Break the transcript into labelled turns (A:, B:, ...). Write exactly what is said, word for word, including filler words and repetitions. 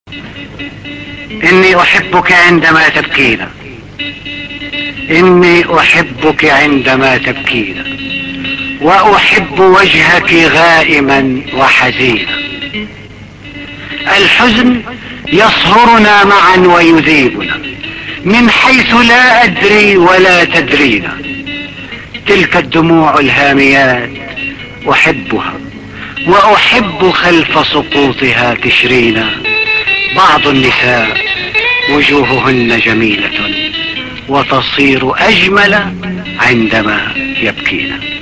A: إني أحبك عندما تبكين، إني أحبك عندما تبكين، وأحب وجهك غائما وحزينا. الحزن يصهرنا معا ويذيبنا من حيث لا أدري ولا تدرينا. تلك الدموع الهاميات أحبها، وأحب خلف سقوطها تشرينا. بعض النساء وجوههن جميلة وتصير أجمل عندما يبكين.